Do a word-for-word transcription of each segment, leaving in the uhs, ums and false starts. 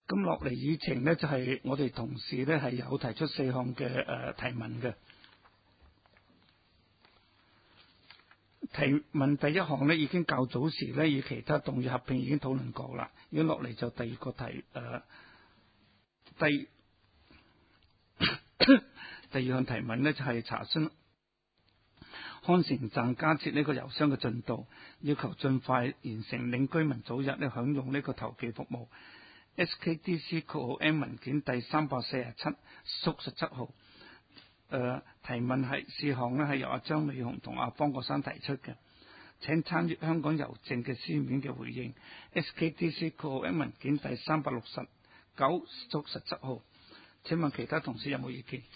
咁落嚟議程呢，就係、是、我哋同事呢係有提出四項嘅誒、呃、提問嘅。提問第一項呢已經較早時呢與其他動議合併已經討論過啦。如果落嚟就第二個提誒、呃、第第二項提問呢，就係、是、查詢康城站加設呢個郵箱嘅進度，要求盡快完成，令居民早日呢享用呢個投寄服務。S K D C 括號 M 文件第三百四十七縮十七號，誒、呃、提問係事項呢係由阿張美雄同阿方國珊提出嘅，請參閱香港郵政嘅書面嘅回應。S K D C 括號 M 文件第三百六十九縮十七號，請問其他同事有冇意見？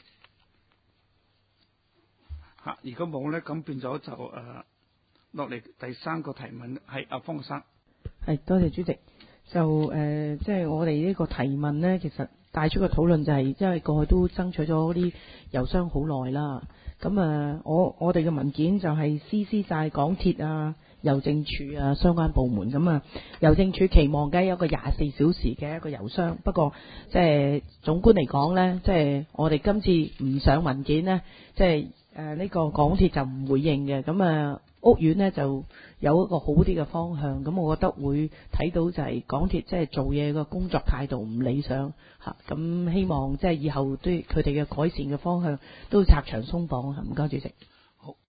嚇、啊，如果冇呢，咁變咗就誒落嚟第三個提問係阿方國珊。 係，多謝主席。就誒，即、呃、係、就是、我哋呢個提問呢，其實帶出個討論就係、是，因為過去都爭取咗啲郵箱好耐啦。咁啊，我我哋嘅文件就係 C C 晒港鐵啊、郵政署啊相關部門。咁啊，郵政署期望梗係有個廿四小時嘅一個郵箱。不過，即、就、係、是、總觀嚟講呢，即、就、係、是、我哋今次唔上文件呢，即係誒呢個港鐵就唔回應嘅。咁啊。屋苑呢就有一個好啲嘅方向，咁我覺得會睇到就係港鐵即係做嘢個工作態度唔理想嚇，咁希望即係以後對佢哋嘅改善嘅方向都拆牆鬆綁嚇。唔該主席。 好，